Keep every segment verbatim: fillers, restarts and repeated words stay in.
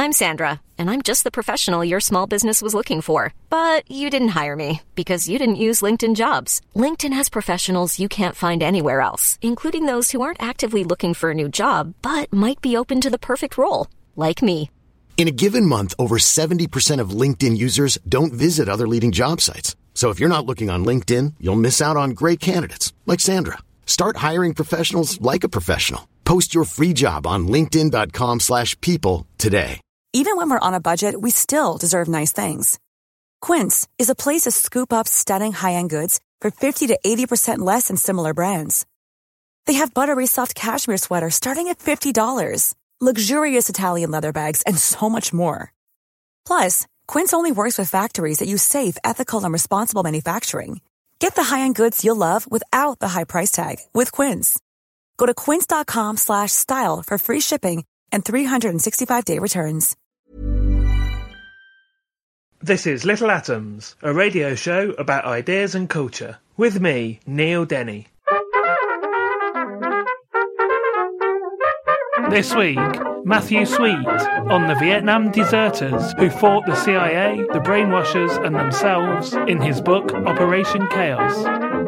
I'm Sandra, and I'm just the professional your small business was looking for. But you didn't hire me because you didn't use LinkedIn Jobs. LinkedIn has professionals you can't find anywhere else, including those who aren't actively looking for a new job, but might be open to the perfect role, like me. In a given month, over seventy percent of LinkedIn users don't visit other leading job sites. So if you're not looking on LinkedIn, you'll miss out on great candidates like Sandra. Start hiring professionals like a professional. Post your free job on linkedin.com slash people today. Even when we're on a budget, we still deserve nice things. Quince is a place to scoop up stunning high-end goods for fifty to eighty percent less than similar brands. They have buttery soft cashmere sweaters starting at fifty dollars, luxurious Italian leather bags, and so much more. Plus, Quince only works with factories that use safe, ethical, and responsible manufacturing. Get the high-end goods you'll love without the high price tag with Quince. Go to quince.com slash style for free shipping and three sixty-five day returns. This is Little Atoms, a radio show about ideas and culture, with me, Neil Denny. This week, Matthew Sweet on the Vietnam deserters who fought the C I A, the brainwashers and themselves in his book Operation Chaos.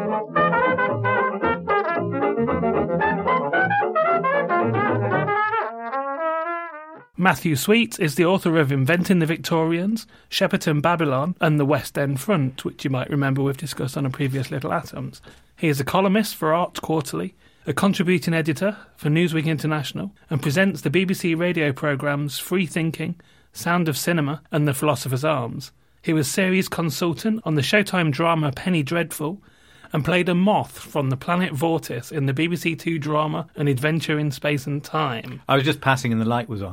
Matthew Sweet is the author of Inventing the Victorians, Shepperton Babylon and the West End Front, which you might remember we've discussed on a previous Little Atoms. He is a columnist for Arts Quarterly, a contributing editor for Newsweek International, and presents the B B C radio programmes Free Thinking, Sound of Cinema and The Philosopher's Arms. He was series consultant on the Showtime drama Penny Dreadful and played a moth from the planet Vortis in the B B C Two drama An Adventure in Space and Time. I was just passing and the light was on.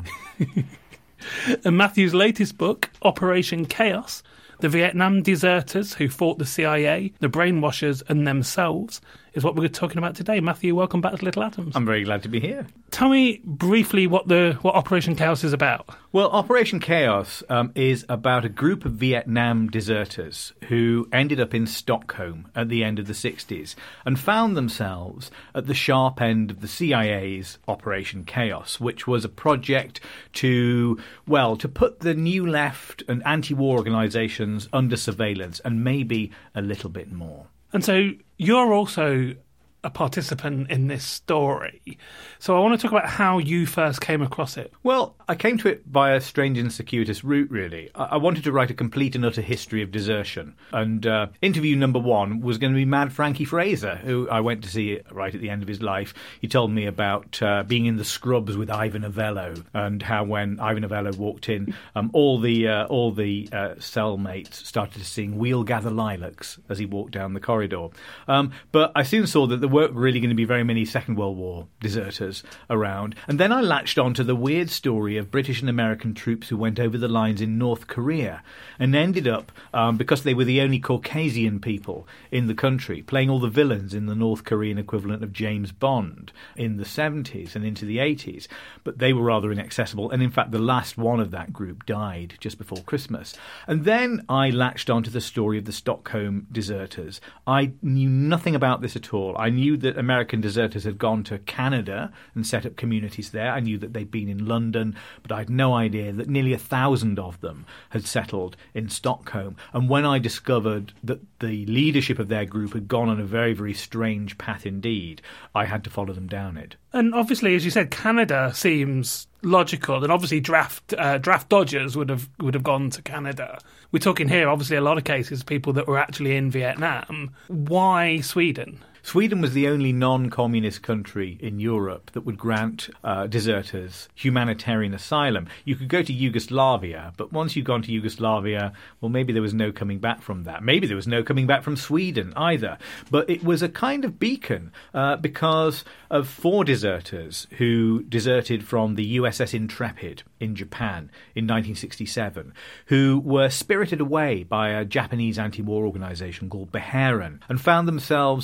And Matthew's latest book, Operation Chaos, the Vietnam deserters who fought the C I A, the brainwashers and themselves, is what we're talking about today. Matthew, welcome back to Little Atoms. I'm very glad to be here. Tell me briefly what the what Operation Chaos is about. Well, Operation Chaos um, is about a group of Vietnam deserters who ended up in Stockholm at the end of the sixties and found themselves at the sharp end of the C I A's Operation Chaos, which was a project to, well, to put the New Left and anti-war organisations under surveillance and maybe a little bit more. And so you're also a participant in this story. So I want to talk about how you first came across it. Well, I came to it by a strange and circuitous route, really. I, I wanted to write a complete and utter history of desertion. And uh, interview number one was going to be Mad Frankie Fraser, who I went to see right at the end of his life. He told me about uh, being in the scrubs with Ivor Novello and how when Ivor Novello walked in, um, all the uh, all the uh, cellmates started to sing We'll Gather Lilacs as he walked down the corridor. Um, but I soon saw that there weren't really going to be very many Second World War deserters around. And then I latched on to the weird story of British and American troops who went over the lines in North Korea and ended up, um, because they were the only Caucasian people in the country, playing all the villains in the North Korean equivalent of James Bond in the seventies and into the eighties. But they were rather inaccessible. And in fact, the last one of that group died just before Christmas. And then I latched on to the story of the Stockholm deserters. I knew nothing about this at all. I knew that American deserters had gone to Canada and set up communities there. I knew that they'd been in London, but I had no idea that nearly a thousand of them had settled in Stockholm. And when I discovered that the leadership of their group had gone on a very, very strange path indeed, I had to follow them down it. And obviously, as you said, Canada seems logical, and obviously draft uh, draft dodgers would have would have gone to Canada. We're talking here, obviously, a lot of cases, people that were actually in Vietnam. Why Sweden? Sweden was the only non-communist country in Europe that would grant uh, deserters humanitarian asylum. You could go to Yugoslavia, but once you'd gone to Yugoslavia, well, maybe there was no coming back from that. Maybe there was no coming back from Sweden either. But it was a kind of beacon uh, because of four deserters who deserted from the U S S Intrepid in Japan in nineteen sixty-seven, who were spirited away by a Japanese anti-war organisation called Beharan and found themselves smuggled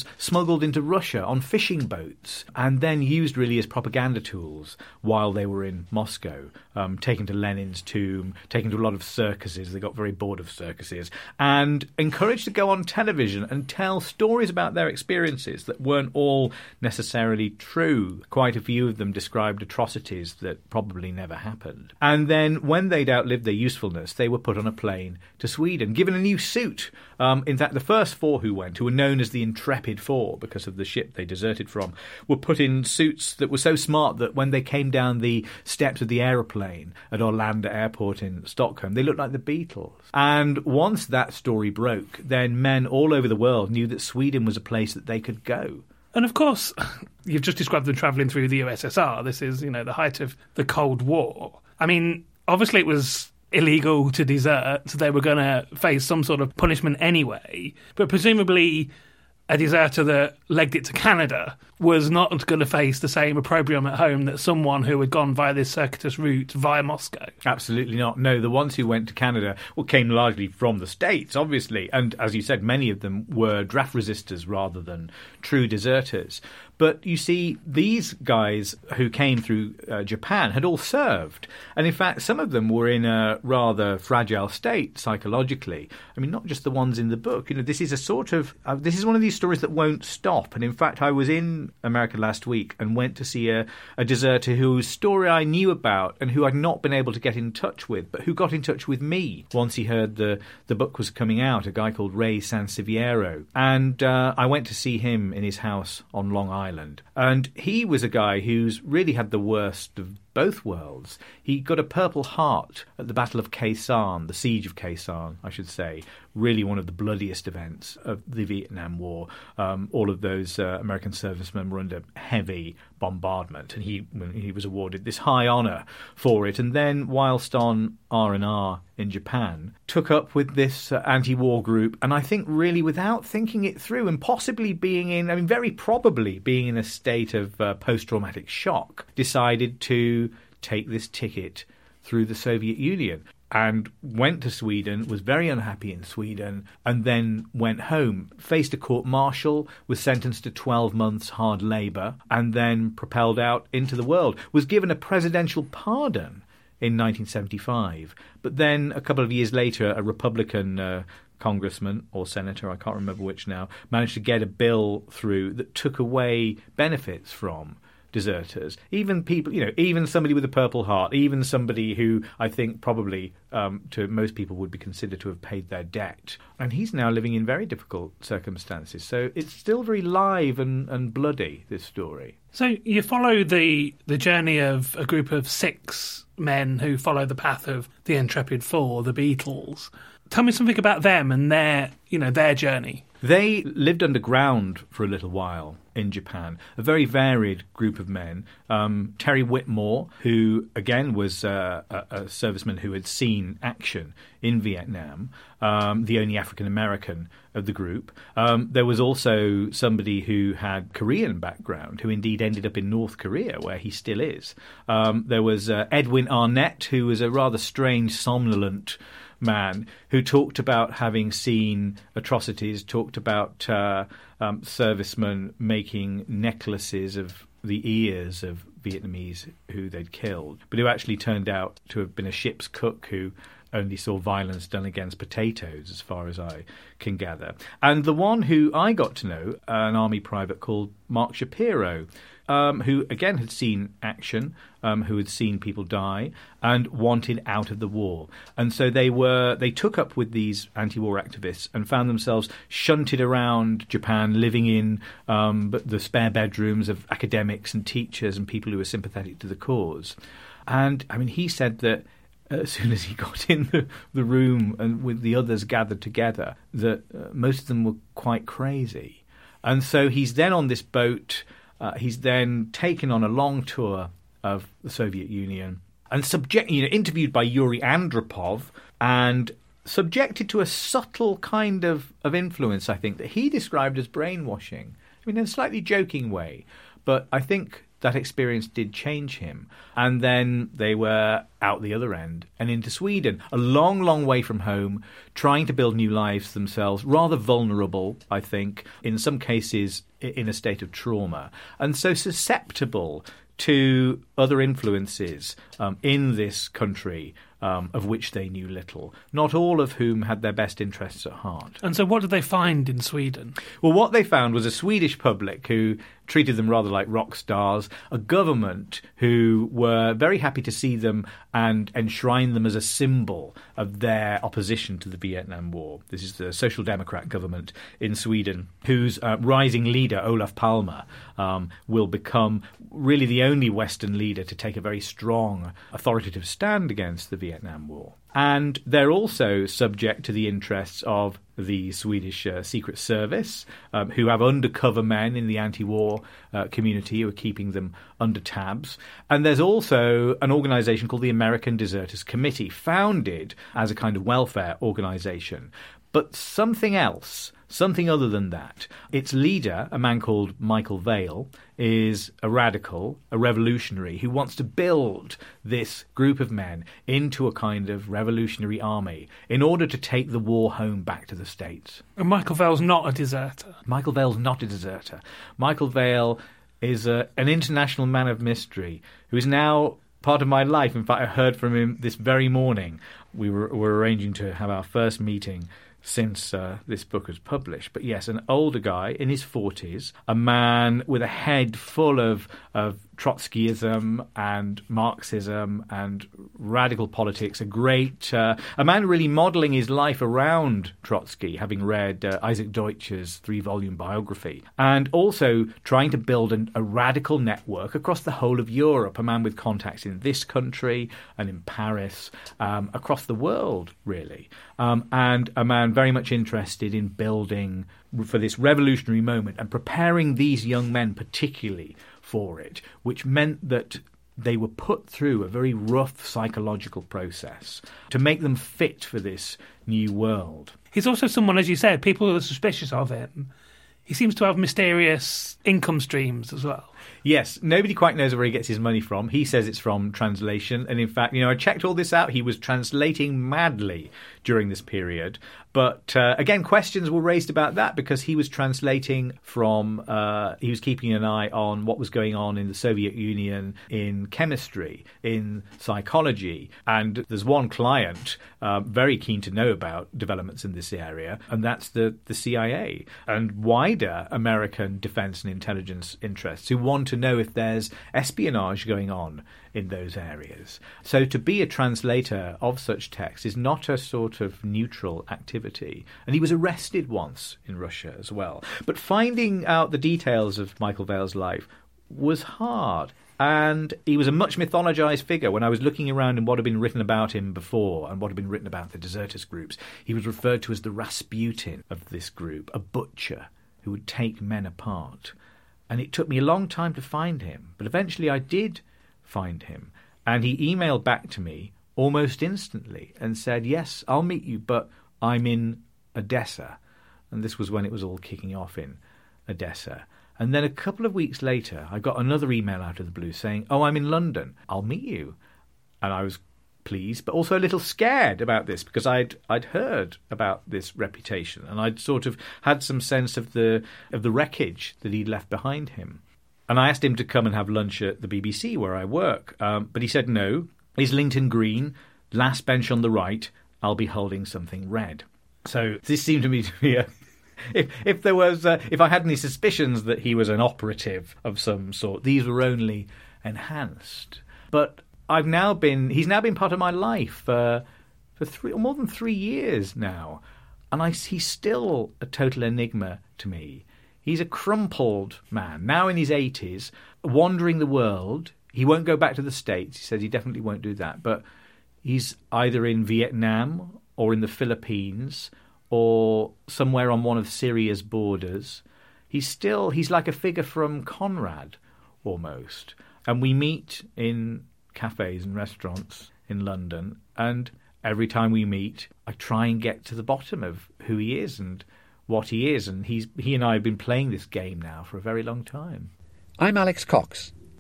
smuggled into Russia on fishing boats and then used really as propaganda tools while they were in Moscow, um, taken to Lenin's tomb, taken to a lot of circuses. They got very bored of circuses and encouraged to go on television and tell stories about their experiences that weren't all necessarily true. Quite a few of them described atrocities that probably never happened. And then when they'd outlived their usefulness, they were put on a plane to Sweden, given a new suit. Um, in fact, the first four who went, who were known as the Intrepid Four because of the ship they deserted from, were put in suits that were so smart that when they came down the steps of the aeroplane at Arlanda Airport in Stockholm, they looked like the Beatles. And once that story broke, then men all over the world knew that Sweden was a place that they could go. And of course, you've just described them travelling through the U S S R. This is, you know, the height of the Cold War. I mean, obviously it was illegal to desert, so they were going to face some sort of punishment anyway. But presumably a deserter that legged it to Canada was not going to face the same opprobrium at home that someone who had gone via this circuitous route via Moscow. Absolutely not. No, the ones who went to Canada well, came largely from the States, obviously. And as you said, many of them were draft resistors rather than true deserters. But you see, these guys who came through uh, Japan had all served. And in fact, some of them were in a rather fragile state psychologically. I mean, not just the ones in the book. You know, this is a sort of, uh, this is one of these stories that won't stop. And in fact, I was in America last week and went to see a, a deserter whose story I knew about and who I'd not been able to get in touch with, but who got in touch with me once he heard the, the book was coming out, a guy called Ray Sanseviero. And uh, I went to see him in his house on Long Island. And he was a guy who's really had the worst of both worlds. He got a Purple Heart at the Battle of Khe Sanh, the Siege of Khe Sanh, I should say. Really one of the bloodiest events of the Vietnam War. Um, all of those uh, American servicemen were under heavy bombardment, and he he was awarded this high honour for it. And then, whilst on R and R in Japan, took up with this uh, anti-war group, and I think really without thinking it through, and possibly being in, I mean, very probably being in a state of uh, post-traumatic shock, decided to take this ticket through the Soviet Union. And went to Sweden, was very unhappy in Sweden, and then went home, faced a court-martial, was sentenced to twelve months hard labour, and then propelled out into the world. Was given a presidential pardon in nineteen seventy-five. But then, a couple of years later, a Republican uh, congressman or senator, I can't remember which now, managed to get a bill through that took away benefits from deserters, even people, you know, even somebody with a Purple Heart, even somebody who I think probably um, to most people would be considered to have paid their debt. And he's now living in very difficult circumstances. So it's still very live and, and bloody, this story. So you follow the the journey of a group of six men who follow the path of the Intrepid Four, the Beatles. Tell me something about them and their, you know, their journey. They lived underground for a little while in Japan, a very varied group of men. Um, Terry Whitmore, who, again, was uh, a, a serviceman who had seen action in Vietnam, um, the only African-American of the group. Um, there was also somebody who had Korean background, who indeed ended up in North Korea, where he still is. Um, there was uh, Edwin Arnett, who was a rather strange, somnolent man who talked about having seen atrocities, talked about uh, um, servicemen making necklaces of the ears of Vietnamese who they'd killed, but who actually turned out to have been a ship's cook who only saw violence done against potatoes, as far as I can gather. And the one who I got to know, an army private called Mark Shapiro, Um, who, again, had seen action, um, who had seen people die, and wanted out of the war. And so they were they took up with these anti-war activists and found themselves shunted around Japan, living in um, the spare bedrooms of academics and teachers and people who were sympathetic to the cause. And, I mean, he said that as soon as he got in the, the room and with the others gathered together, that uh, most of them were quite crazy. And so he's then on this boat. Uh, he's then taken on a long tour of the Soviet Union and subject, you know, interviewed by Yuri Andropov and subjected to a subtle kind of, of influence, I think, that he described as brainwashing. I mean, in a slightly joking way. But I think that experience did change him. And then they were out the other end and into Sweden, a long, long way from home, trying to build new lives themselves, rather vulnerable, I think, in some cases in a state of trauma, and so susceptible to other influences um, in this country um, of which they knew little, not all of whom had their best interests at heart. And so what did they find in Sweden? Well, what they found was a Swedish public who treated them rather like rock stars, a government who were very happy to see them and enshrine them as a symbol of their opposition to the Vietnam War. This is the Social Democrat government in Sweden, whose uh, rising leader, Olof Palme, um, will become really the only Western leader to take a very strong, authoritative stand against the Vietnam War. And they're also subject to the interests of the Swedish uh, Secret Service, um, who have undercover men in the anti-war uh, community who are keeping them under tabs. And there's also an organisation called the American Deserters Committee, founded as a kind of welfare organisation. But something else, something other than that. Its leader, a man called Michael Vale, is a radical, a revolutionary, who wants to build this group of men into a kind of revolutionary army in order to take the war home back to the States. And Michael Vale's not a deserter. Michael Vale's not a deserter. Michael Vale is a, an international man of mystery who is now part of my life. In fact, I heard from him this very morning. We were, were arranging to have our first meeting since uh, this book was published. But yes, an older guy in his forties, a man with a head full of, of Trotskyism and Marxism and radical politics, a great, uh, a man really modelling his life around Trotsky, having read uh, Isaac Deutsch's three-volume biography, and also trying to build an, a radical network across the whole of Europe, a man with contacts in this country and in Paris, um, across the world, really, um, and a man very much interested in building for this revolutionary moment and preparing these young men particularly for it, which meant that they were put through a very rough psychological process to make them fit for this new world. He's also someone, as you said, people are suspicious of him. He seems to have mysterious income streams as well. Yes, nobody quite knows where he gets his money from. He says it's from translation. And in fact, you know, I checked all this out. He was translating madly during this period. But uh, again, questions were raised about that because he was translating from, uh, he was keeping an eye on what was going on in the Soviet Union in chemistry, in psychology. And there's one client uh, very keen to know about developments in this area, and that's the, the C I A and wider American defense and intelligence interests who want to know if there's espionage going on in those areas. So to be a translator of such text is not a sort of neutral activity. And he was arrested once in Russia as well. But finding out the details of Michael Vale's life was hard. And he was a much mythologized figure. When I was looking around in what had been written about him before and what had been written about the deserters groups, he was referred to as the Rasputin of this group, a butcher who would take men apart. And it took me a long time to find him. But eventually I did find him. And he emailed back to me almost instantly and said, yes, I'll meet you, but I'm in Odessa. And this was when it was all kicking off in Odessa. And then a couple of weeks later, I got another email out of the blue saying, oh, I'm in London. I'll meet you. And I was pleased, but also a little scared about this because I'd I'd heard about this reputation and I'd sort of had some sense of the of the wreckage that he'd left behind him. And I asked him to come and have lunch at the B B C where I work, um, but he said no. Is Lincoln Green, last bench on the right, I'll be holding something red. So this seemed to me to be a If if there was, uh, if I had any suspicions that he was an operative of some sort, these were only enhanced. But I've now been, he's now been part of my life uh, for three, or more than three years now, and I, he's still a total enigma to me. He's a crumpled man, now in his eighties, wandering the world. He won't go back to the States. He says he definitely won't do that, but he's either in Vietnam or in the Philippines or somewhere on one of Syria's borders. He's still, he's like a figure from Conrad, almost. And we meet in cafes and restaurants in London, and every time we meet, I try and get to the bottom of who he is and what he is. And he's he and I have been playing this game now for a very long time. I'm Alex Cox.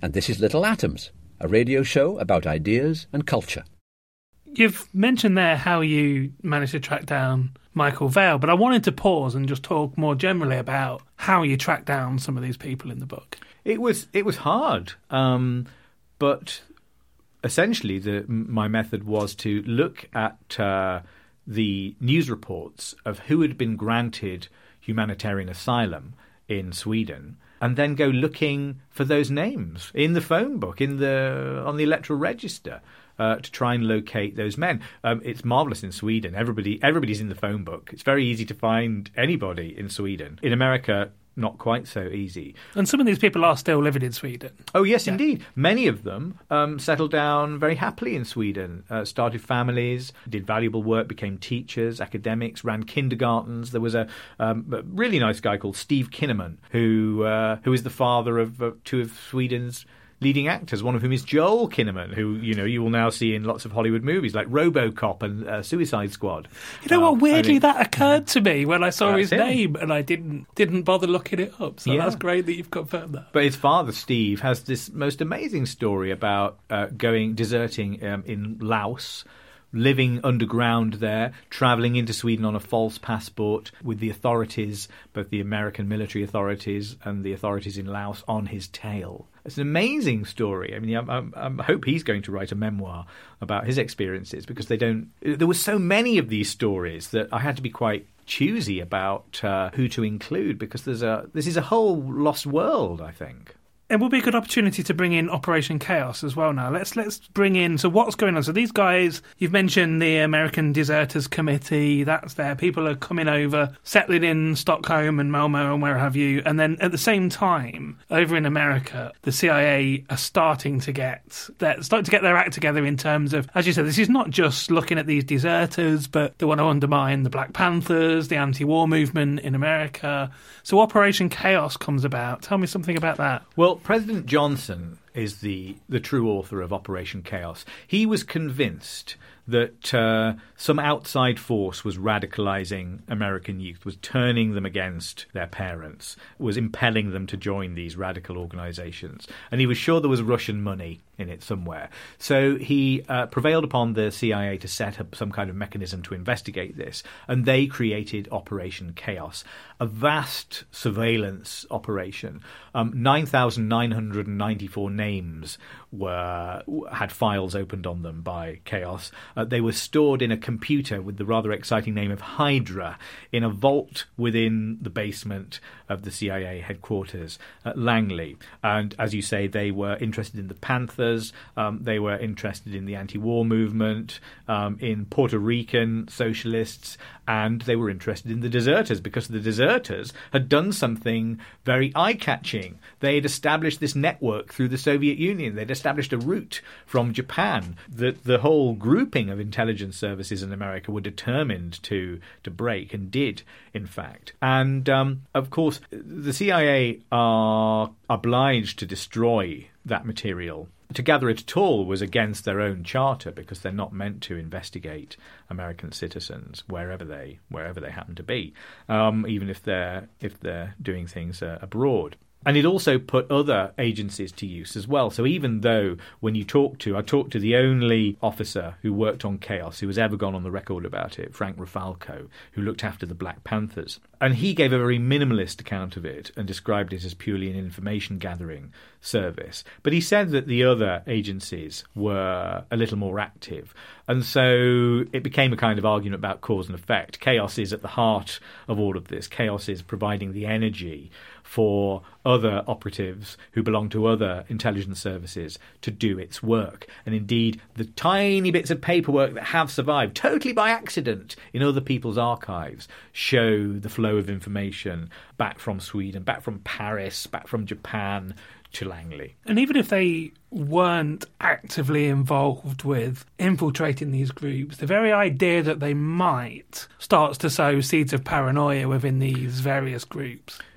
and this is Little Atoms, a radio show about ideas and culture. You've mentioned there how you managed to track down Michael Vale, but I wanted to pause and just talk more generally about how you track down some of these people in the book. It was it was hard, um, but essentially the, my method was to look at uh, the news reports of who had been granted humanitarian asylum in Sweden, and then go looking for those names in the phone book, in the on the electoral register, uh, to try and locate those men. Um, it's marvellous in Sweden. Everybody, everybody's in the phone book. It's very easy to find anybody in Sweden. In America, not quite so easy. And some of these people are still living in Sweden. Oh, yes, yeah. indeed. Many of them um, settled down very happily in Sweden, uh, started families, did valuable work, became teachers, academics, ran kindergartens. There was a, um, a really nice guy called Steve Kinnaman, who uh, who is the father of uh, two of Sweden's leading actors, one of whom is Joel Kinnaman, who, you know, you will now see in lots of Hollywood movies like RoboCop and uh, Suicide Squad. You know um, what? Weirdly, think, that occurred to me when I saw his him. name, and I didn't didn't bother looking it up. So Yeah. that's great that you've confirmed that. But his father, Steve, has this most amazing story about uh, going, deserting um, in Laos, living underground there, travelling into Sweden on a false passport with the authorities, both the American military authorities and the authorities in Laos, on his tail. It's an amazing story. I mean, I, I, I hope he's going to write a memoir about his experiences, because they don't. There were so many of these stories that I had to be quite choosy about uh, who to include, because there's a this is a whole lost world, I think. It will be a good opportunity to bring in Operation Chaos as well now. Let's let's bring in, so what's going on? So these guys, you've mentioned the American Deserters Committee, that's there. People are coming over, settling in Stockholm and Malmo and where have you. And then at the same time, over in America, the C I A are starting to get they're starting to get their act together in terms of, as you said, this is not just looking at these deserters, but they want to undermine the Black Panthers, the anti-war movement in America. So Operation Chaos comes about. Tell me something about that. Well, President Johnson is the, the true author of Operation Chaos. He was convinced that uh, some outside force was radicalising American youth, was turning them against their parents, was impelling them to join these radical organisations. And he was sure there was Russian money in it somewhere. So he uh, prevailed upon the C I A to set up some kind of mechanism to investigate this, and they created Operation Chaos, a vast surveillance operation. Um, nine thousand nine hundred ninety-four names were had files opened on them by Chaos. Uh, they were stored in a computer with the rather exciting name of Hydra in a vault within the basement of the C I A headquarters at Langley. And as you say, they were interested in the Panthers, um, they were interested in the anti-war movement, um, in Puerto Rican socialists, and they were interested in the deserters, because the deserters had done something very eye-catching. They had established this network through the Soviet Union. They'd established a route from Japan that the whole grouping of intelligence services in America were determined to to break, and did, in fact. And, um, of course, the C I A are obliged to destroy that material. To gather it at all was against their own charter, because they're not meant to investigate American citizens wherever they wherever they happen to be, um, even if they're if they're doing things uh, abroad. And it also put other agencies to use as well. So even though when you talk to, I talked to the only officer who worked on Chaos who has ever gone on the record about it, Frank Rafalco, who looked after the Black Panthers. And he gave a very minimalist account of it and described it as purely an information gathering service. But he said that the other agencies were a little more active. And so it became a kind of argument about cause and effect. Chaos is at the heart of all of this. Chaos is providing the energy for other operatives who belong to other intelligence services to do its work. And indeed, the tiny bits of paperwork that have survived, totally by accident, in other people's archives, show the flow of information back from Sweden, back from Paris, back from Japan to Langley. And even if they weren't actively involved with infiltrating these groups, the very idea that they might starts to sow seeds of paranoia within these various groups.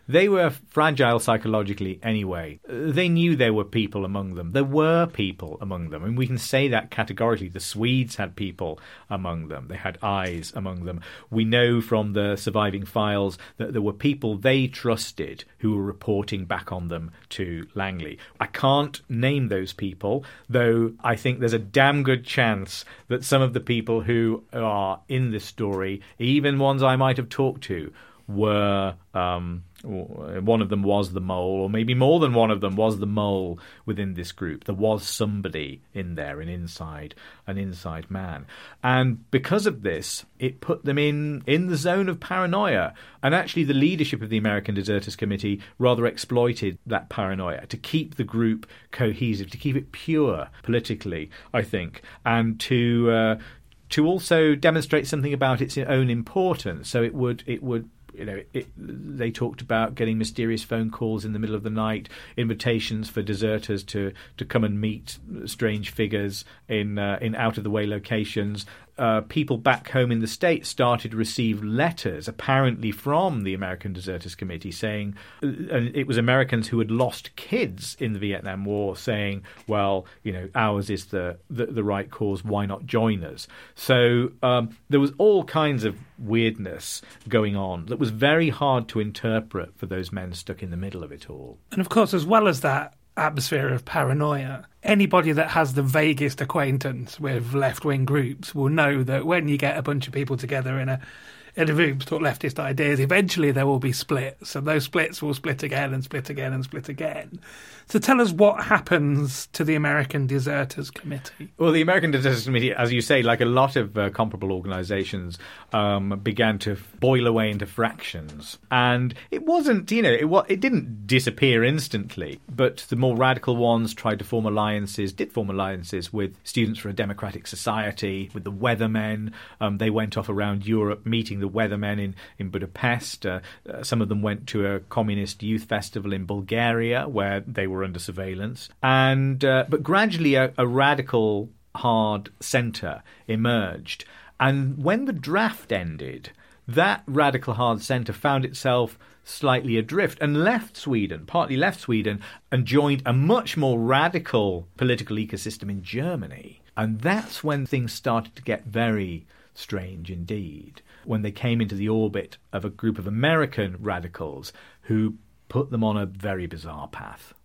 They were fragile psychologically anyway. They knew there were people among them. There were people among them. And we can say that categorically. The Swedes had people among them. They had eyes among them. We know from the surviving files that there were people they trusted who were reporting back on them to Langley. I can't name those people, though I think there's a damn good chance that some of the people who are in this story, even ones I might have talked to, were... Um, one of them was the mole, or maybe more than one of them was the mole within this group. There was somebody in there, an inside, an inside man. And because of this, it put them in, in the zone of paranoia. And actually the leadership of the American Deserters Committee rather exploited that paranoia to keep the group cohesive, to keep it pure politically, I think, and to uh, to also demonstrate something about its own importance. So it would it would You know, it, they talked about getting mysterious phone calls in the middle of the night, invitations for deserters to, to come and meet strange figures in uh, in out-of-the-way locations. Uh, people back home in the States started to receive letters, apparently from the American Deserters Committee, saying, and it was Americans who had lost kids in the Vietnam War, saying, well, you know, ours is the, the, the right cause, why not join us? So um, there was all kinds of weirdness going on that was very hard to interpret for those men stuck in the middle of it all. And of course, as well as that atmosphere of paranoia, anybody that has the vaguest acquaintance with left-wing groups will know that when you get a bunch of people together in a in a room to talk leftist ideas, eventually there will be splits, and those splits will split again and split again and split again. So tell us what happens to the American Deserters Committee. Well, the American Deserters Committee, as you say, like a lot of uh, comparable organisations, um, began to boil away into fractions. And it wasn't, you know, it, wa- it didn't disappear instantly, but the more radical ones tried to form alliances, did form alliances with Students for a Democratic Society, with the Weathermen. Um, they went off around Europe meeting the Weathermen in, in Budapest. Uh, uh, some of them went to a communist youth festival in Bulgaria where they were under surveillance. And uh, but gradually a, a radical hard centre emerged. And when the draft ended, that radical hard centre found itself slightly adrift and left Sweden, partly left Sweden, and joined a much more radical political ecosystem in Germany. And that's when things started to get very strange indeed, when they came into the orbit of a group of American radicals who put them on a very bizarre path.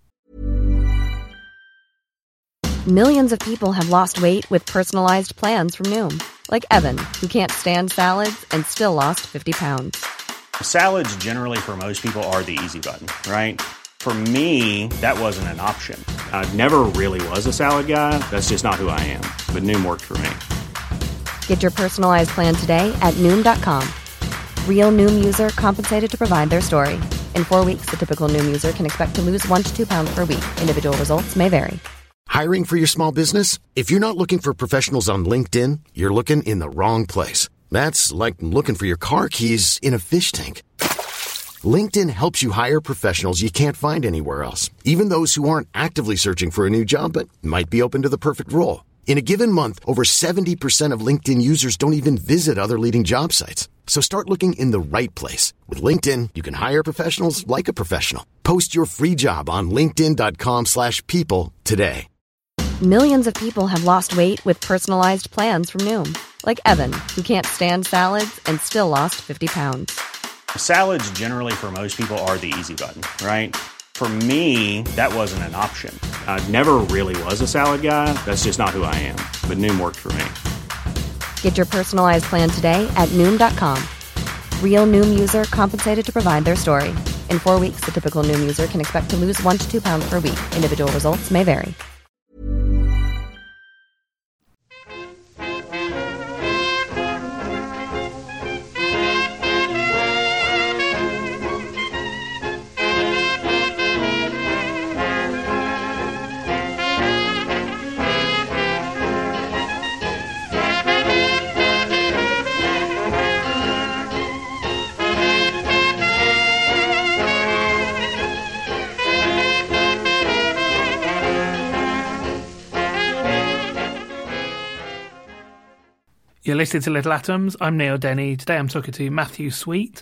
Millions of people have lost weight with personalized plans from Noom. Like Evan, who can't stand salads and still lost fifty pounds. Salads generally for most people are the easy button, right? For me, that wasn't an option. I never really was a salad guy. That's just not who I am. But Noom worked for me. Get your personalized plan today at Noom dot com. Real Noom user compensated to provide their story. In four weeks, the typical Noom user can expect to lose one to two pounds per week. Individual results may vary. Hiring for your small business? If you're not looking for professionals on LinkedIn, you're looking in the wrong place. That's like looking for your car keys in a fish tank. LinkedIn helps you hire professionals you can't find anywhere else, even those who aren't actively searching for a new job but might be open to the perfect role. In a given month, over seventy percent of LinkedIn users don't even visit other leading job sites. So start looking in the right place. With LinkedIn, you can hire professionals like a professional. Post your free job on linkedin dot com slash people today. Millions of people have lost weight with personalized plans from Noom. Like Evan, who can't stand salads and still lost fifty pounds. Salads generally for most people are the easy button, right? For me, that wasn't an option. I never really was a salad guy. That's just not who I am. But Noom worked for me. Get your personalized plan today at Noom dot com. Real Noom user compensated to provide their story. In four weeks, the typical Noom user can expect to lose one to two pounds per week. Individual results may vary. You're listening to Little Atoms. I'm Neil Denny. Today I'm talking to Matthew Sweet.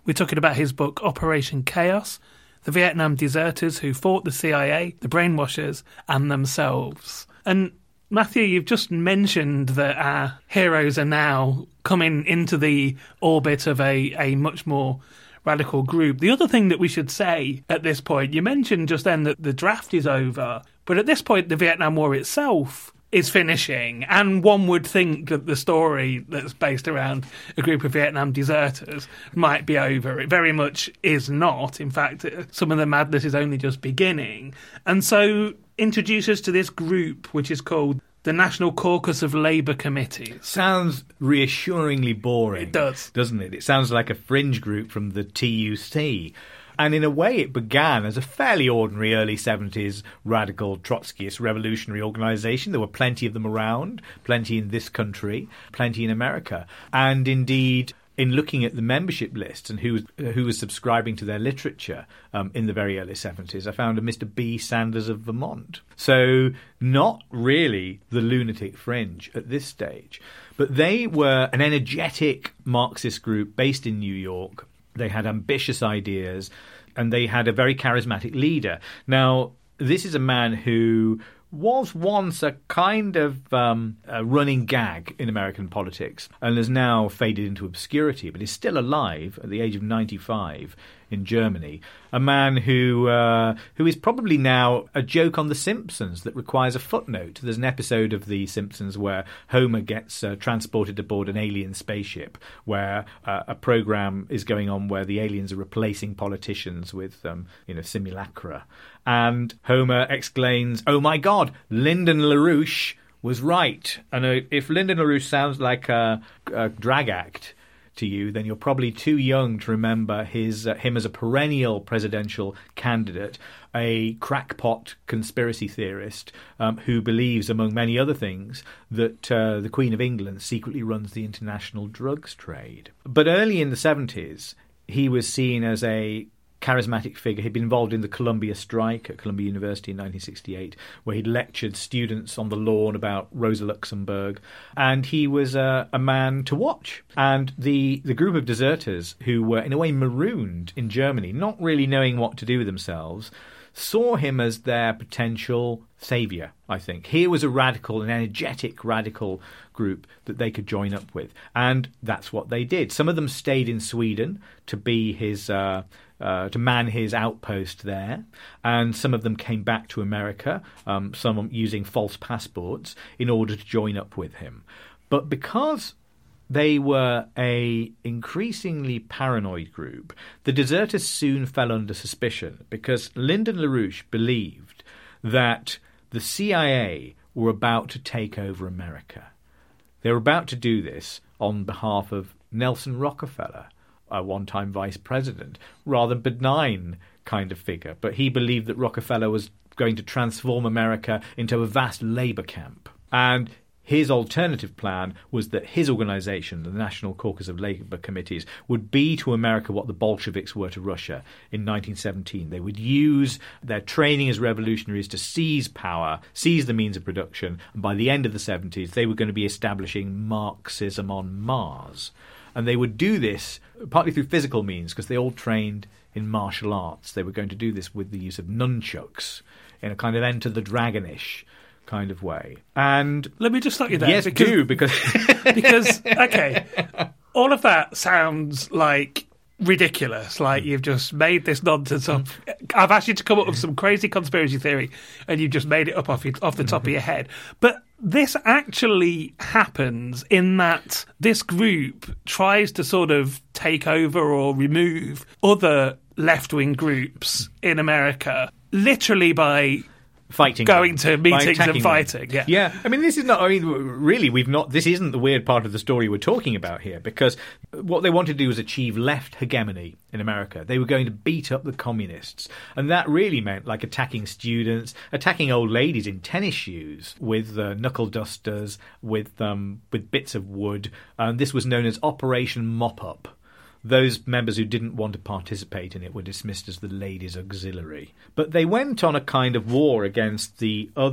We're talking about his book Operation Chaos, the Vietnam deserters who fought the C I A, the brainwashers, and themselves. And Matthew, you've just mentioned that our heroes are now coming into the orbit of a, a much more radical group. The other thing that we should say at this point, you mentioned just then that the draft is over, but at this point the Vietnam War itself is finishing, and one would think that the story that's based around a group of Vietnam deserters might be over. It very much is not. In fact, some of the madness is only just beginning. And so introduce us to this group, which is called the National Caucus of Labour Committees. Sounds reassuringly boring. It does. Doesn't it? It sounds like a fringe group from the T U C. And in a way, it began as a fairly ordinary early seventies radical Trotskyist revolutionary organisation. There were plenty of them around, plenty in this country, plenty in America. And indeed, in looking at the membership lists and who was, who was subscribing to their literature um, in the very early seventies, I found a Mister B. Sanders of Vermont. So not really the lunatic fringe at this stage. But they were an energetic Marxist group based in New York. They had ambitious ideas, and they had a very charismatic leader. Now, this is a man who was once a kind of um, a running gag in American politics and has now faded into obscurity, but is still alive at the age of ninety-five in Germany. A man who uh, who is probably now a joke on The Simpsons that requires a footnote. There's an episode of The Simpsons where Homer gets uh, transported aboard an alien spaceship, where uh, a program is going on where the aliens are replacing politicians with um, you know simulacra. And Homer exclaims, "Oh my God, Lyndon LaRouche was right." And uh, if Lyndon LaRouche sounds like a, a drag act to you, then you're probably too young to remember his uh, him as a perennial presidential candidate, a crackpot conspiracy theorist um, who believes, among many other things, that uh, the Queen of England secretly runs the international drugs trade. But early in the seventies, he was seen as a charismatic figure. He'd been involved in the Columbia strike at Columbia University in nineteen sixty-eight, where he lectured students on the lawn about Rosa Luxemburg, and he was uh, a man to watch. And the, the group of deserters who were in a way marooned in Germany, not really knowing what to do with themselves, saw him as their potential saviour, I think. Here was a radical, an energetic radical group that they could join up with. And that's what they did. Some of them stayed in Sweden to be his... Uh, Uh, to man his outpost there, and some of them came back to America, um, some using false passports, in order to join up with him. But because they were a increasingly paranoid group, the deserters soon fell under suspicion, because Lyndon LaRouche believed that the C I A were about to take over America. They were about to do this on behalf of Nelson Rockefeller, a one-time vice president, rather benign kind of figure. But he believed that Rockefeller was going to transform America into a vast labor camp. And his alternative plan was that his organization, the National Caucus of Labor Committees, would be to America what the Bolsheviks were to Russia in nineteen seventeen. They would use their training as revolutionaries to seize power, seize the means of production, and by the end of the seventies, they were going to be establishing Marxism on Mars. And they would do this partly through physical means, because they all trained in martial arts. They were going to do this with the use of nunchucks in a kind of Enter the Dragon-ish kind of way. And let me just stop you there. Yes, because, do, because... because, okay, all of that sounds like ridiculous. Like you've just made this nonsense up. I've asked you to come up with some crazy conspiracy theory, and you've just made it up off, your, off the top of your head. But this actually happens in that this group tries to sort of take over or remove other left-wing groups in America, literally by fighting, going to meetings and them. fighting. Yeah, yeah. I mean, this is not. I mean, really, we've not. This isn't the weird part of the story we're talking about here, because what they wanted to do was achieve left hegemony in America. They were going to beat up the communists, and that really meant like attacking students, attacking old ladies in tennis shoes with uh, knuckle dusters, with um, with bits of wood. And this was known as Operation Mop Up. Those members who didn't want to participate in it were dismissed as the ladies' auxiliary. But they went on a kind of war against the other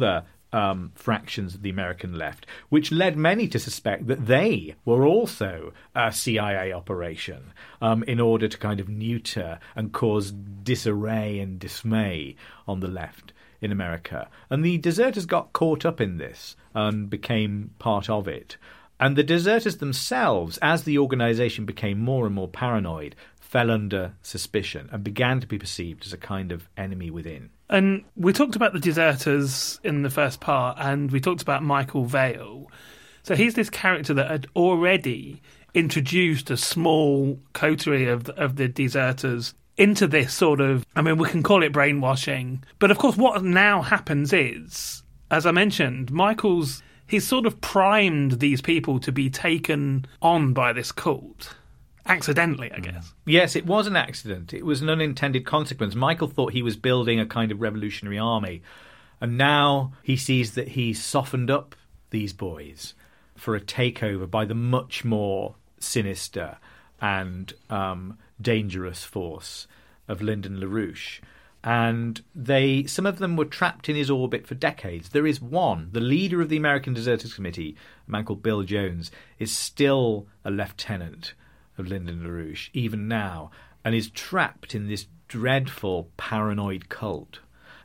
um, fractions of the American left, which led many to suspect that they were also a C I A operation um, in order to kind of neuter and cause disarray and dismay on the left in America. And the deserters got caught up in this and became part of it. And the deserters themselves, as the organisation became more and more paranoid, fell under suspicion and began to be perceived as a kind of enemy within. And we talked about the deserters in the first part, and we talked about Michael Vale. So he's this character that had already introduced a small coterie of the, of the deserters into this sort of, I mean, we can call it brainwashing. But of course, what now happens is, as I mentioned, Michael's, he's sort of primed these people to be taken on by this cult. Accidentally, I guess. Yes, it was an accident. It was an unintended consequence. Michael thought he was building a kind of revolutionary army, and now he sees that he's softened up these boys for a takeover by the much more sinister and um, dangerous force of Lyndon LaRouche. And they, some of them were trapped in his orbit for decades. There is one, the leader of the American Deserters Committee, a man called Bill Jones, is still a lieutenant of Lyndon LaRouche, even now, and is trapped in this dreadful paranoid cult.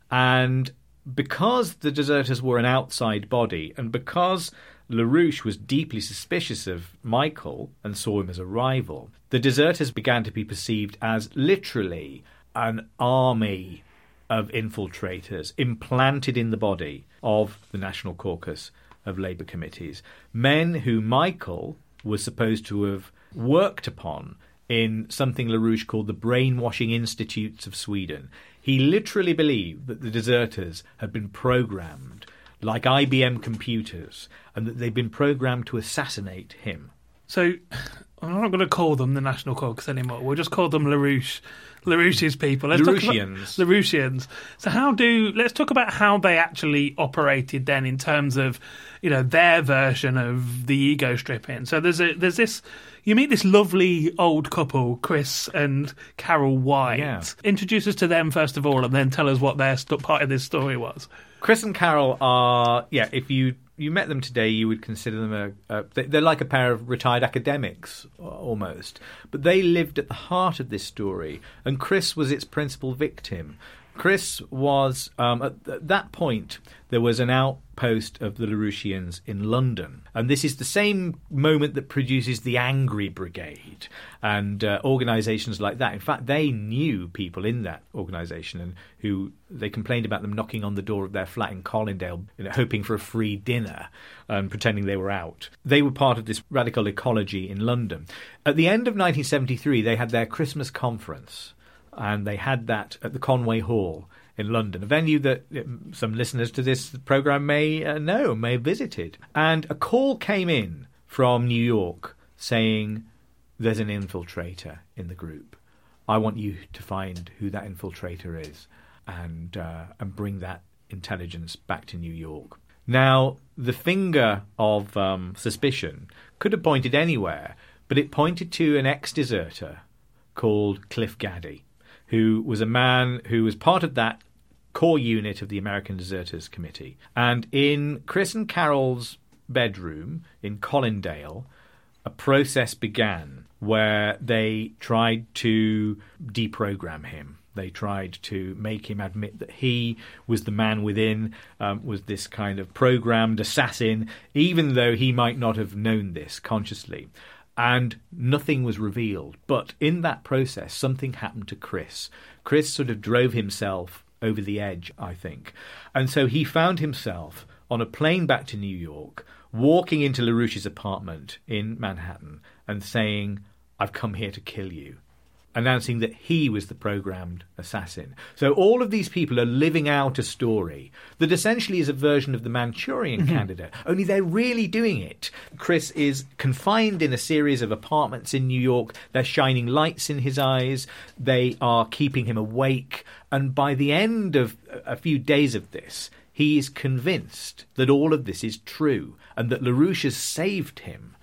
And because the deserters were an outside body, and because LaRouche was deeply suspicious of Michael and saw him as a rival, the deserters began to be perceived as literally an army of infiltrators implanted in the body of the National Caucus of Labour Committees. Men who Michael was supposed to have worked upon in something LaRouche called the Brainwashing Institutes of Sweden. He literally believed that the deserters had been programmed like I B M computers and that they'd been programmed to assassinate him. So I'm not going to call them the National Caucus anymore. We'll just call them LaRouche. LaRouche's people. Let's LaRouchians. Talk about LaRouchians. So how do let's talk about how they actually operated then in terms of, you know, their version of the ego stripping. So there's a there's this you meet this lovely old couple, Chris and Carol White. Yeah. Introduce us to them first of all, and then tell us what their st- part of this story was. Chris and Carol are, yeah, if you you met them today, you would consider them a, a they're like a pair of retired academics, almost. But they lived at the heart of this story, and Chris was its principal victim. Chris was, um, at, at that point, there was an outpost of the LaRouchians in London. And this is the same moment that produces the Angry Brigade and uh, organisations like that. In fact, they knew people in that organisation and who they complained about them knocking on the door of their flat in Colindale, you know, hoping for a free dinner and pretending they were out. They were part of this radical ecology in London. At the end of nineteen seventy-three, they had their Christmas conference. And they had that at the Conway Hall in London, a venue that some listeners to this programme may uh, know, may have visited. And a call came in from New York saying, there's an infiltrator in the group. I want you to find who that infiltrator is and uh, and bring that intelligence back to New York. Now, the finger of um, suspicion could have pointed anywhere, but it pointed to an ex-deserter called Cliff Gaddy, who was a man who was part of that core unit of the American Deserters Committee. And in Chris and Carol's bedroom in Colindale, a process began where they tried to deprogram him. They tried to make him admit that he was the man within, um, was this kind of programmed assassin, even though he might not have known this consciously. And nothing was revealed. But in that process, something happened to Chris. Chris sort of drove himself over the edge, I think. And so he found himself on a plane back to New York, walking into LaRouche's apartment in Manhattan and saying, I've come here to kill you, announcing that he was the programmed assassin. So all of these people are living out a story that essentially is a version of the Manchurian mm-hmm. Candidate, only they're really doing it. Chris is confined in a series of apartments in New York. They're shining lights in his eyes. They are keeping him awake. And by the end of a few days of this, he is convinced that all of this is true and that LaRouche has saved him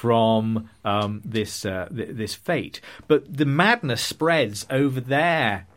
from um, this uh, th- this fate. But the madness spreads over their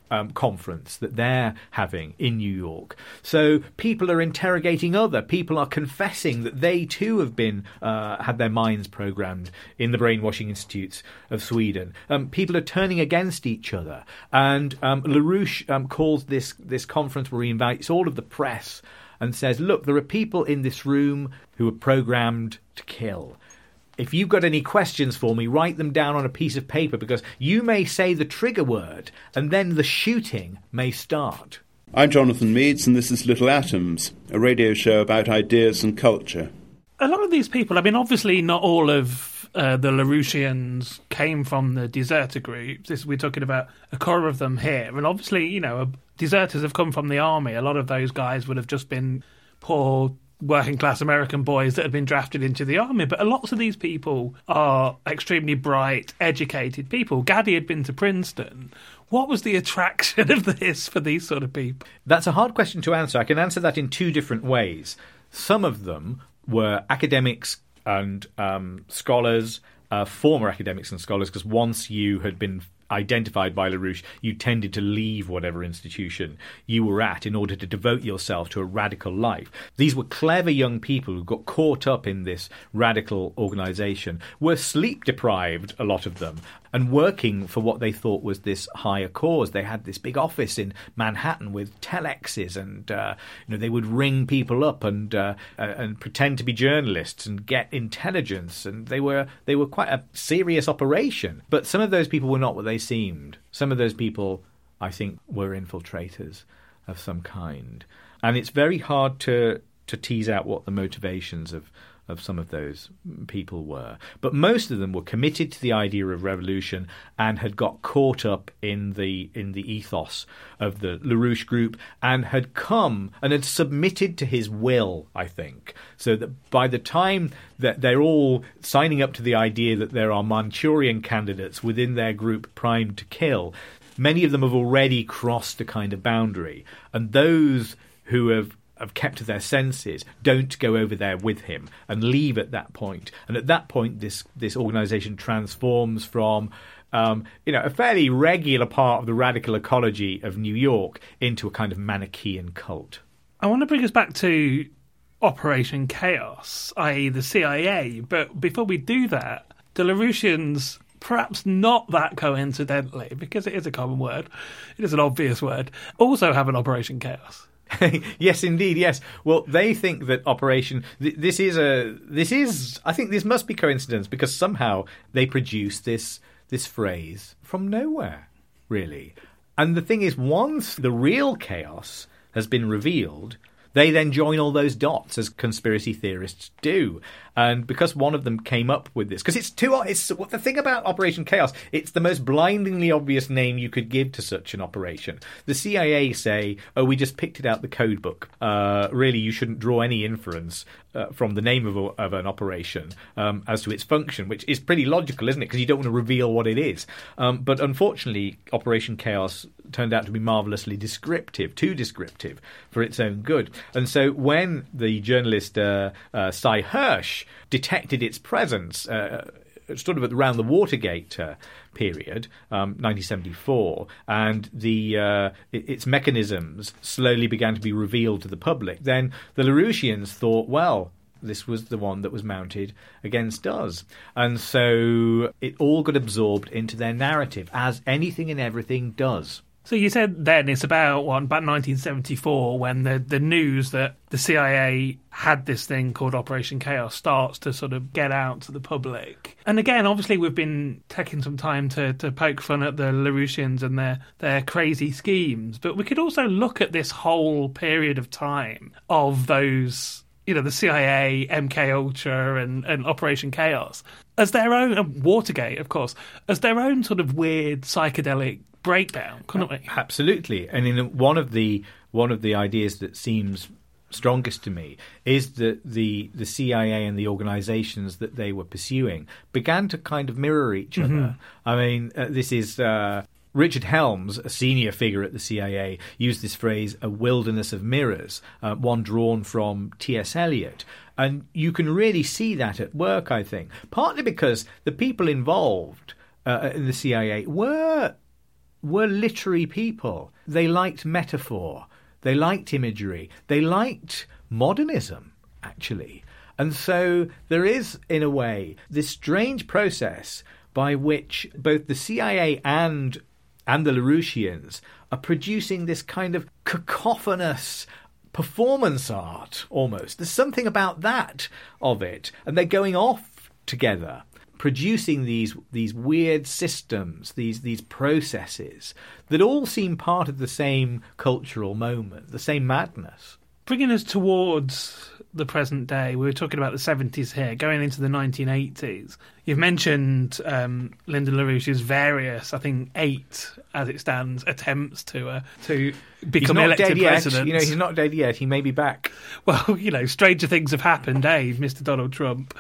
um, conference that they're having in New York. So people are interrogating other. People are confessing that they too have been uh, had their minds programmed in the brainwashing institutes of Sweden. Um, people are turning against each other. And um, LaRouche um, calls this, this conference where he invites all of the press and says, look, there are people in this room who are programmed to kill. If you've got any questions for me, write them down on a piece of paper, because you may say the trigger word and then the shooting may start. I'm Jonathan Meades, and this is Little Atoms, a radio show about ideas and culture. A lot of these people, I mean, obviously not all of uh, the LaRouchians came from the deserter groups. This, we're talking about a core of them here. And obviously, you know, deserters have come from the army. A lot of those guys would have just been poor working-class American boys that had been drafted into the army. But lots of these people are extremely bright, educated people. Gaddy had been to Princeton. What was the attraction of this for these sort of people? That's a hard question to answer. I can answer that in two different ways. Some of them were academics and um, scholars, uh, former academics and scholars, because once you had been identified by LaRouche, you tended to leave whatever institution you were at in order to devote yourself to a radical life. These were clever young people who got caught up in this radical organisation, were sleep-deprived, a lot of them, and working for what they thought was this higher cause. They had this big office in Manhattan with telexes, and uh, you know, they would ring people up and uh, and pretend to be journalists and get intelligence, and they were they were quite a serious operation. But some of those people were not what they seemed. Some of those people, I think, were infiltrators of some kind, and it's very hard to to tease out what the motivations of of some of those people were. But most of them were committed to the idea of revolution and had got caught up in the in the ethos of the LaRouche group and had come and had submitted to his will, I think. So that by the time that they're all signing up to the idea that there are Manchurian candidates within their group primed to kill, many of them have already crossed a kind of boundary. And those who have have kept to their senses don't go over there with him and leave at that point. And at that point, this this organisation transforms from um, you know, a fairly regular part of the radical ecology of New York into a kind of Manichaean cult. I want to bring us back to Operation Chaos, that is the C I A. But before we do that, the LaRouchians, perhaps not that coincidentally, because it is a common word, it is an obvious word, also have an Operation Chaos. Yes, indeed. Yes. Well, they think that Operation. Th- this is a. This is. I think this must be coincidence, because somehow they produce this this phrase from nowhere, really. And the thing is, once the real chaos has been revealed, they then join all those dots, as conspiracy theorists do. And because one of them came up with this, because it's too, it's the thing about Operation Chaos, it's the most blindingly obvious name you could give to such an operation. The C I A say, oh, we just picked it out the code book. Uh, really, you shouldn't draw any inference uh, from the name of, a, of an operation um, as to its function, which is pretty logical, isn't it? Because you don't want to reveal what it is. Um, but unfortunately, Operation Chaos turned out to be marvellously descriptive, too descriptive for its own good. And so when the journalist uh, uh, Cy Hirsch detected its presence, uh, sort of around the Watergate uh, period, um, nineteen seventy-four, and the uh, its mechanisms slowly began to be revealed to the public, then the LaRouchians thought, well, this was the one that was mounted against us. And so it all got absorbed into their narrative, as anything and everything does. So you said then it's about what, about nineteen seventy-four when the, the news that the C I A had this thing called Operation Chaos starts to sort of get out to the public. And again, obviously we've been taking some time to, to poke fun at the LaRouchians and their, their crazy schemes, but we could also look at this whole period of time of those, you know, the C I A, M K Ultra and, and Operation Chaos as their own, and Watergate, of course, as their own sort of weird psychedelic breakdown, couldn't we? Absolutely. And in one of the one of the ideas that seems strongest to me is that the the C I A and the organizations that they were pursuing began to kind of mirror each other. Mm-hmm. I mean, uh, this is uh, Richard Helms, a senior figure at the C I A, used this phrase, a wilderness of mirrors, uh, one drawn from T S Eliot. And you can really see that at work, I think, partly because the people involved uh, in the C I A were were literary people. They liked metaphor. They liked imagery. They liked modernism, actually. And so there is, in a way, this strange process by which both the C I A and and the LaRouchians are producing this kind of cacophonous performance art, almost. There's something about that of it. And they're going off together, producing these these weird systems, these these processes that all seem part of the same cultural moment, the same madness. Bringing us towards the present day, we were talking about the seventies here, going into the nineteen eighties. You've mentioned um, Lyndon LaRouche's various, I think eight, as it stands, attempts to uh, to become he's not elected dead yet. president. You know, he's not dead yet. He may be back. Well, you know, stranger things have happened, eh, Mister Donald Trump?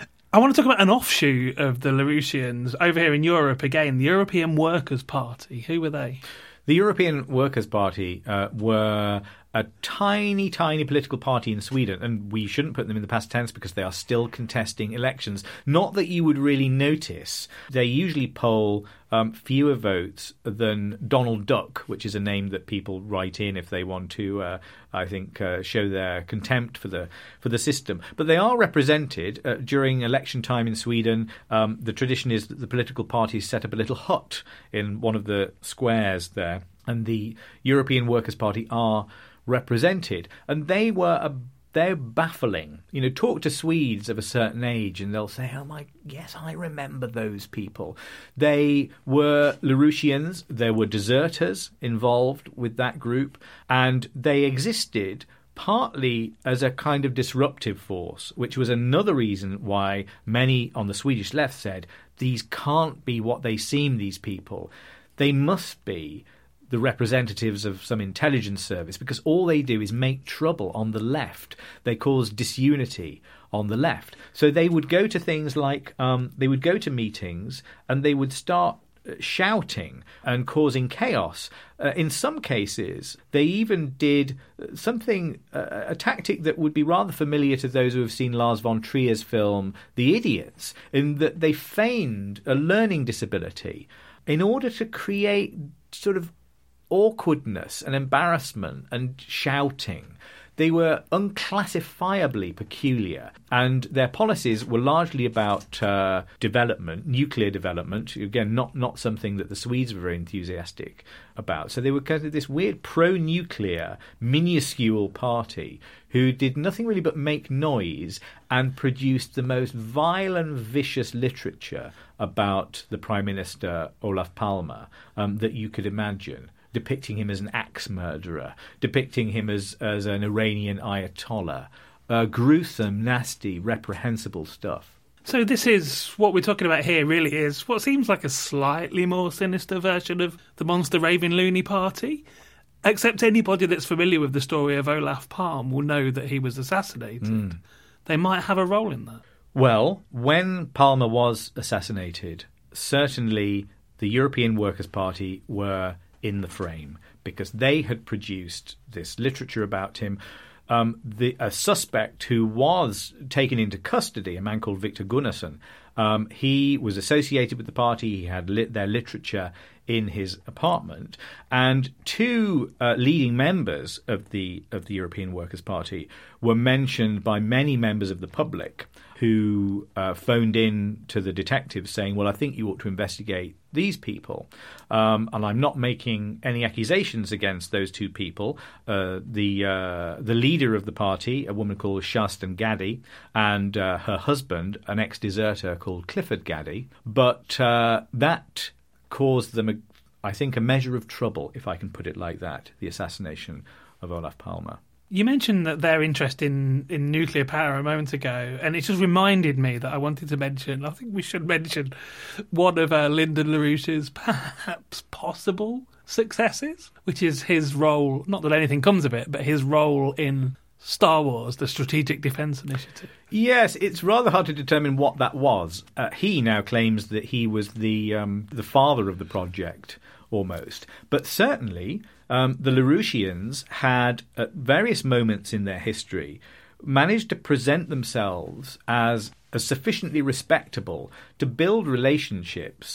I want to talk about an offshoot of the LaRouchians over here in Europe again, the European Workers' Party. Who were they? The European Workers' Party uh, were a tiny, tiny political party in Sweden, and we shouldn't put them in the past tense because they are still contesting elections. Not that you would really notice. They usually poll um, fewer votes than Donald Duck, which is a name that people write in if they want to, uh, I think, uh, show their contempt for the for the system. But they are represented uh, during election time in Sweden. Um, the tradition is that the political parties set up a little hut in one of the squares there, and the European Workers' Party are represented, and they were a, they're baffling. You know, talk to Swedes of a certain age and they'll say, oh my, yes, I remember those people. They were LaRouchians, there were deserters involved with that group, and they existed partly as a kind of disruptive force, which was another reason why many on the Swedish left said, these can't be what they seem, these people. They must be the representatives of some intelligence service, because all they do is make trouble on the left. They cause disunity on the left. So they would go to things like, um, they would go to meetings and they would start shouting and causing chaos. Uh, in some cases, they even did something, uh, a tactic that would be rather familiar to those who have seen Lars von Trier's film The Idiots, in that they feigned a learning disability in order to create sort of awkwardness and embarrassment and shouting. They were unclassifiably peculiar, and their policies were largely about uh, development, nuclear development, again, not, not something that the Swedes were very enthusiastic about. So they were kind of this weird pro-nuclear, minuscule party who did nothing really but make noise and produced the most vile and vicious literature about the Prime Minister, Olof Palme, um, that you could imagine. Depicting him as an axe murderer, depicting him as, as an Iranian Ayatollah. Uh, gruesome, nasty, reprehensible stuff. So this is, what we're talking about here really is what seems like a slightly more sinister version of the Monster Raving Loony Party. Except anybody that's familiar with the story of Olof Palme will know that he was assassinated. Mm. They might have a role in that. Well, when Palme was assassinated, certainly the European Workers' Party were in the frame, because they had produced this literature about him. Um, the, a suspect who was taken into custody, a man called Victor Gunnarsson, um, he was associated with the party. He had lit their literature in his apartment, and two uh, leading members of the of the European Workers' Party were mentioned by many members of the public who uh, phoned in to the detectives saying, well, I think you ought to investigate these people. Um, and I'm not making any accusations against those two people. Uh, the uh, the leader of the party, a woman called Kerstin Gaddy, and uh, her husband, an ex-deserter called Clifford Gaddy. But uh, that caused them, a, I think, a measure of trouble, if I can put it like that, the assassination of Olof Palme. You mentioned that their interest in, in nuclear power a moment ago, and it just reminded me that I wanted to mention, I think we should mention one of uh, Lyndon LaRouche's perhaps possible successes, which is his role, not that anything comes of it, but his role in Star Wars, the Strategic Defence Initiative. Yes, it's rather hard to determine what that was. Uh, he now claims that he was the um, the father of the project, almost. But certainly um, the LaRouchians had, at various moments in their history, managed to present themselves as, as sufficiently respectable to build relationships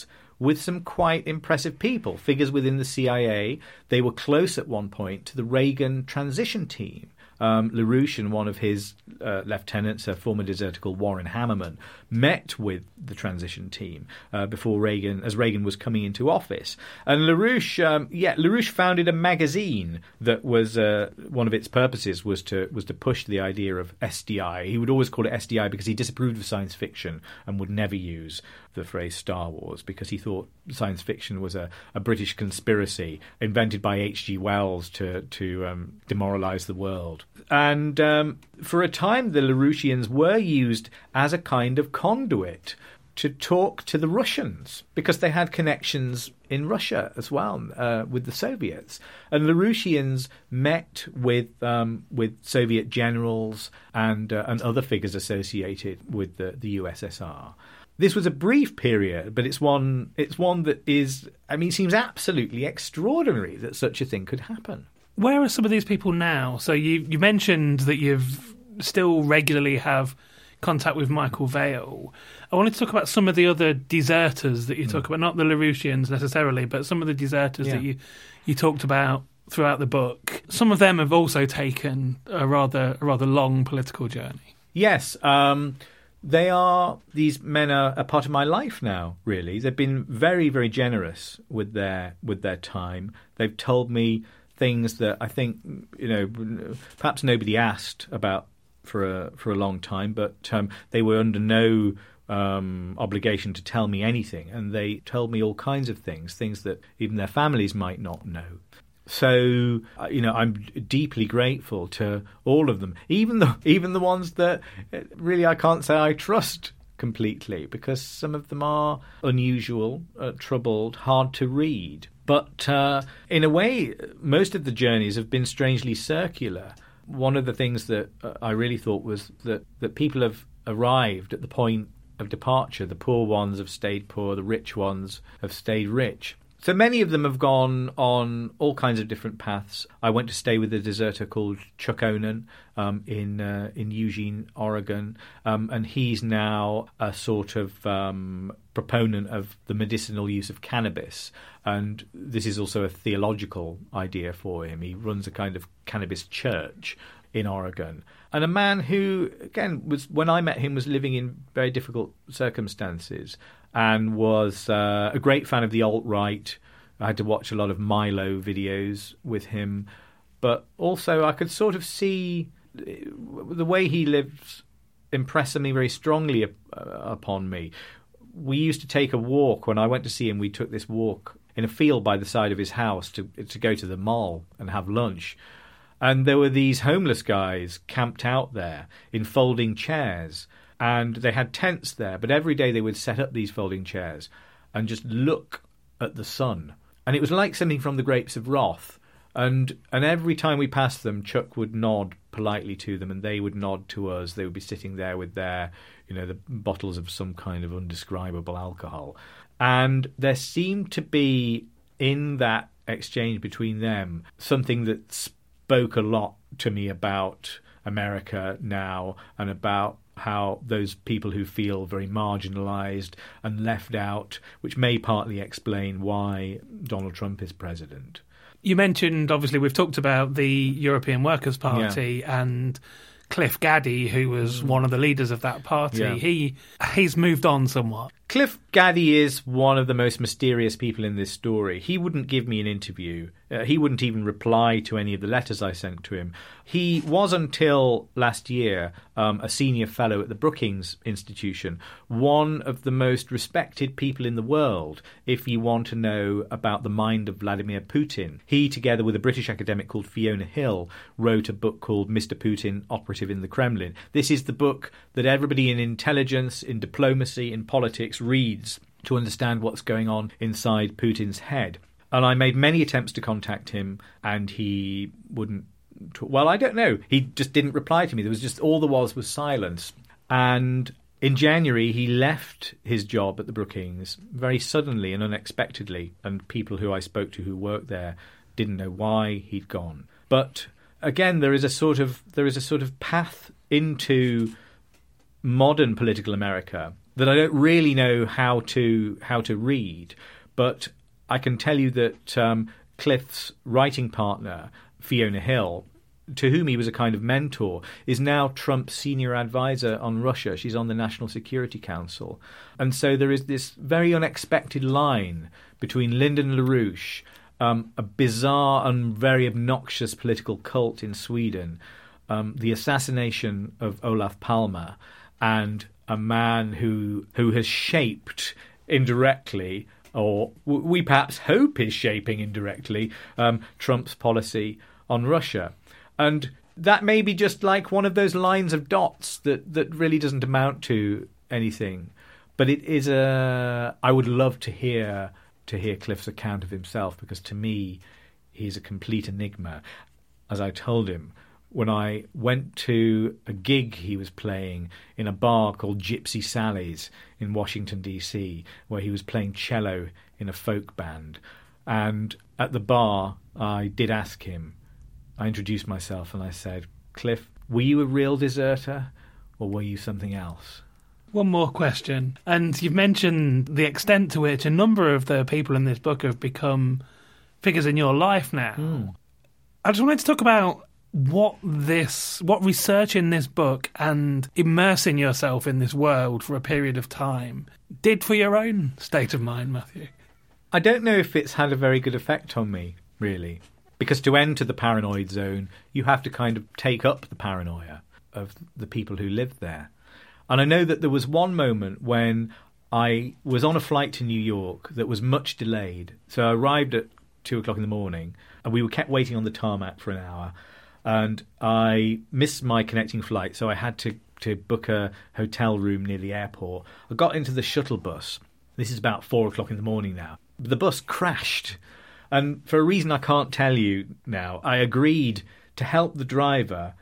with some quite impressive people, figures within the C I A. They were close at one point to the Reagan transition team. Um, LaRouche and one of his uh, lieutenants, a former deserter called Warren Hammerman, met with the transition team uh, before Reagan, as Reagan was coming into office. And LaRouche, um, yeah, LaRouche founded a magazine that was uh, one of its purposes was to was to push the idea of S D I. He would always call it S D I because he disapproved of science fiction and would never use the phrase Star Wars because he thought science fiction was a, a British conspiracy invented by H G Wells to to um, demoralize the world. And um, for a time, the LaRouchians were used as a kind of conduit to talk to the Russians because they had connections in Russia as well uh, with the Soviets. And LaRouchians met with um, with Soviet generals and uh, and other figures associated with the, the U S S R. This was a brief period, but it's one it's one that is, I mean, it seems absolutely extraordinary that such a thing could happen. Where are some of these people now? So you, you mentioned that you've still regularly have contact with Michael Vale. I wanted to talk about some of the other deserters that you mm. talk about, not the LaRouchians necessarily, but some of the deserters yeah. that you, you talked about throughout the book. Some of them have also taken a rather a rather long political journey. Yes, um, they are. These men are a part of my life now. Really, they've been very, very generous with their with their time. They've told me things that I think, you know, perhaps nobody asked about for a for a long time, but um, they were under no um, obligation to tell me anything, and they told me all kinds of things, things that even their families might not know. So, uh, you know, I'm deeply grateful to all of them, even the even the ones that really I can't say I trust completely, because some of them are unusual, uh, troubled, hard to read. But uh, in a way, most of the journeys have been strangely circular. One of the things that uh, I really thought was that, that people have arrived at the point of departure. The poor ones have stayed poor, the rich ones have stayed rich. So many of them have gone on all kinds of different paths. I went to stay with a deserter called Chuck Onan um, in uh, in Eugene, Oregon, um, and he's now a sort of um, proponent of the medicinal use of cannabis. And this is also a theological idea for him. He runs a kind of cannabis church in Oregon. And a man who, again, was when I met him, was living in very difficult circumstances and was uh, a great fan of the alt-right. I had to watch a lot of Milo videos with him. But also I could sort of see the way he lives impressed me very strongly up, uh, upon me. We used to take a walk. When I went to see him, we took this walk in a field by the side of his house to to go to the mall and have lunch. And there were these homeless guys camped out there in folding chairs. And they had tents there, but every day they would set up these folding chairs and just look at the sun. And it was like something from The Grapes of Wrath. And and every time we passed them, Chuck would nod politely to them, and they would nod to us. They would be sitting there with their, you know, the bottles of some kind of undescribable alcohol. And there seemed to be, in that exchange between them, something that spoke a lot to me about America now and about how those people who feel very marginalised and left out, which may partly explain why Donald Trump is president. You mentioned, obviously, we've talked about the European Workers' Party yeah. and Cliff Gaddy, who was mm. one of the leaders of that party. Yeah. He he's moved on somewhat. Cliff Gaddy is one of the most mysterious people in this story. He wouldn't give me an interview. Uh, he wouldn't even reply to any of the letters I sent to him. He was, until last year, um, a senior fellow at the Brookings Institution, one of the most respected people in the world if you want to know about the mind of Vladimir Putin. He, together with a British academic called Fiona Hill, wrote a book called Mister Putin, Operative in the Kremlin. This is the book that everybody in intelligence, in diplomacy, in politics reads to understand what's going on inside Putin's head. And I made many attempts to contact him, and he wouldn't talk. Well, I don't know. He just didn't reply to me. There was just, all there was was silence. And in January, he left his job at the Brookings very suddenly and unexpectedly, and people who I spoke to who worked there didn't know why he'd gone. But again, there is a sort of there is a sort of path into modern political America that I don't really know how to how to read. But I can tell you that um, Cliff's writing partner, Fiona Hill, to whom he was a kind of mentor, is now Trump's senior advisor on Russia. She's on the National Security Council. And so there is this very unexpected line between Lyndon LaRouche, um, a bizarre and very obnoxious political cult in Sweden, um, the assassination of Olaf Palme, and a man who who has shaped indirectly, or we perhaps hope is shaping indirectly, um, Trump's policy on Russia. And that may be just like one of those lines of dots that, that really doesn't amount to anything. But it is a... I would love to hear to hear Cliff's account of himself, because to me, he's a complete enigma. As I told him, when I went to a gig he was playing in a bar called Gypsy Sally's in Washington, D C, where he was playing cello in a folk band. And at the bar, I did ask him, I introduced myself and I said, Cliff, were you a real deserter or were you something else? One more question. And you've mentioned the extent to which a number of the people in this book have become figures in your life now. Mm. I just wanted to talk about what this, what research in this book and immersing yourself in this world for a period of time did for your own state of mind, Matthew. I don't know if it's had a very good effect on me, really. Because to enter the paranoid zone, you have to kind of take up the paranoia of the people who live there. And I know that there was one moment when I was on a flight to New York that was much delayed. So I arrived at two o'clock in the morning and we were kept waiting on the tarmac for an hour. And I missed my connecting flight, so I had to, to book a hotel room near the airport. I got into the shuttle bus. This is about four o'clock in the morning now. The bus crashed. And for a reason I can't tell you now, I agreed to help the driver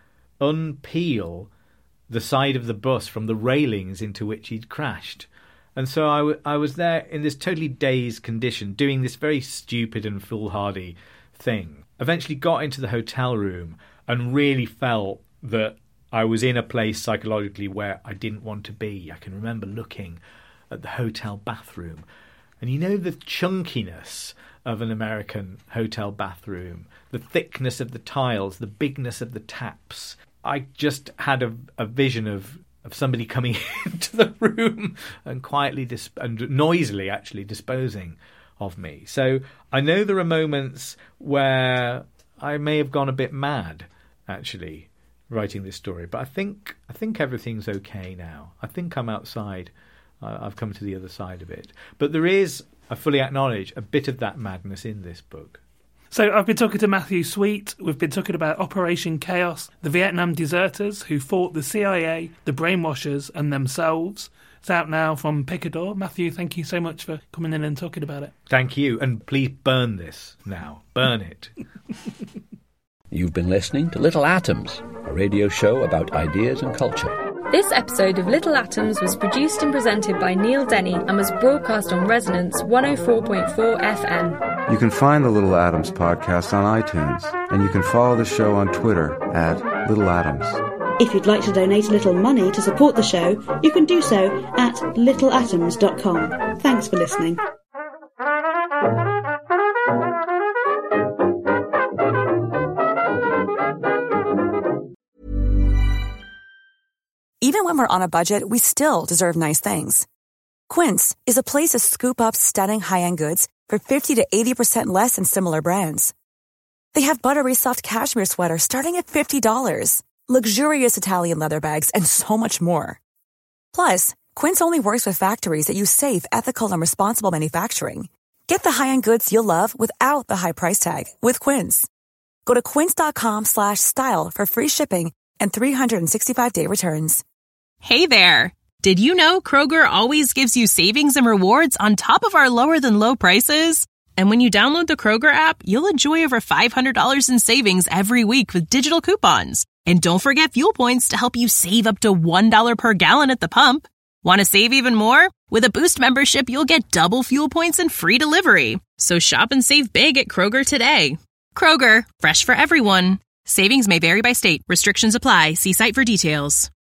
unpeel the side of the bus from the railings into which he'd crashed. And so I, w- I was there in this totally dazed condition, doing this very stupid and foolhardy thing. Eventually got into the hotel room and really felt that I was in a place psychologically where I didn't want to be. I can remember looking at the hotel bathroom. And you know the chunkiness of an American hotel bathroom, the thickness of the tiles, the bigness of the taps. I just had a, a vision of, of somebody coming into the room and quietly disp- and noisily actually disposing of me. So I know there are moments where I may have gone a bit mad, actually, writing this story. But I think I think everything's okay now. I think I'm outside. Uh, I've come to the other side of it. But there is, I fully acknowledge, a bit of that madness in this book. So I've been talking to Matthew Sweet. We've been talking about Operation Chaos, the Vietnam deserters who fought the C I A, the brainwashers and themselves. It's out now from Picador. Matthew, thank you so much for coming in and talking about it. Thank you. And please burn this now. Burn it. You've been listening to Little Atoms, a radio show about ideas and culture. This episode of Little Atoms was produced and presented by Neil Denny and was broadcast on Resonance one oh four point four F M. You can find the Little Atoms podcast on iTunes, and you can follow the show on Twitter at Little Atoms. If you'd like to donate a little money to support the show, you can do so at little atoms dot com. Thanks for listening. Even when we're on a budget, we still deserve nice things. Quince is a place to scoop up stunning high-end goods for fifty to eighty percent less than similar brands. They have buttery soft cashmere sweaters starting at fifty dollars, luxurious Italian leather bags, and so much more. Plus, Quince only works with factories that use safe, ethical, and responsible manufacturing. Get the high-end goods you'll love without the high price tag with Quince. Go to quince.com slash style for free shipping and three sixty-five day returns. Hey there! Did you know Kroger always gives you savings and rewards on top of our lower-than-low prices? And when you download the Kroger app, you'll enjoy over five hundred dollars in savings every week with digital coupons. And don't forget fuel points to help you save up to one dollar per gallon at the pump. Want to save even more? With a Boost membership, you'll get double fuel points and free delivery. So shop and save big at Kroger today. Kroger, fresh for everyone. Savings may vary by state. Restrictions apply. See site for details.